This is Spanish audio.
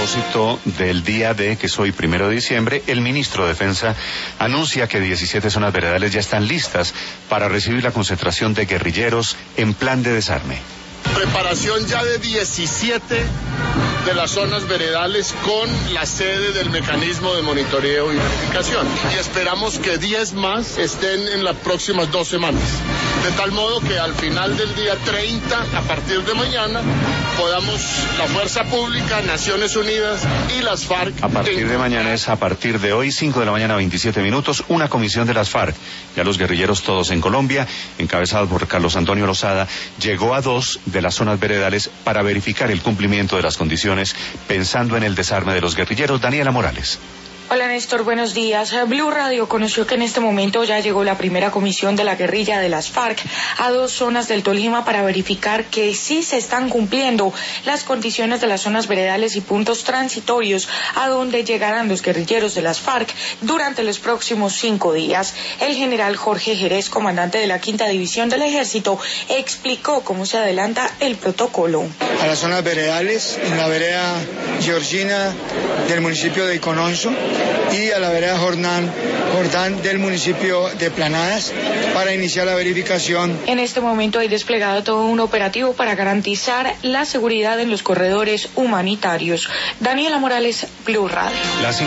propósito del día D, que es hoy 1 de diciembre, el ministro de Defensa anuncia que 17 zonas veredales ya están listas para recibir la concentración de guerrilleros en plan de desarme. Preparación ya de 17 de las zonas veredales con la sede del mecanismo de monitoreo y verificación. Y esperamos que 10 más estén en las próximas 2 semanas. De tal modo que al final del día 30, a partir de mañana, podamos, la Fuerza Pública, Naciones Unidas y las FARC... A partir de mañana es a partir de hoy, 5 de la mañana, 27 minutos, una comisión de las FARC, ya los guerrilleros todos en Colombia, encabezados por Carlos Antonio Lozada, llegó a 2 de las zonas veredales para verificar el cumplimiento de las condiciones, pensando en el desarme de los guerrilleros. Daniela Morales. Hola Néstor, buenos días. Blue Radio conoció que en este momento ya llegó la primera comisión de la guerrilla de las FARC a 2 zonas del Tolima para verificar que sí se están cumpliendo las condiciones de las zonas veredales y puntos transitorios a donde llegarán los guerrilleros de las FARC durante los próximos 5 días. El general Jorge Jerez, comandante de la 5ª División del Ejército, explicó cómo se adelanta el protocolo. A las zonas veredales, en la vereda Georgina del municipio de Icononso, y a la vereda Jordán del municipio de Planadas para iniciar la verificación. En este momento hay desplegado todo un operativo para garantizar la seguridad en los corredores humanitarios. Daniela Morales, Blue Radio.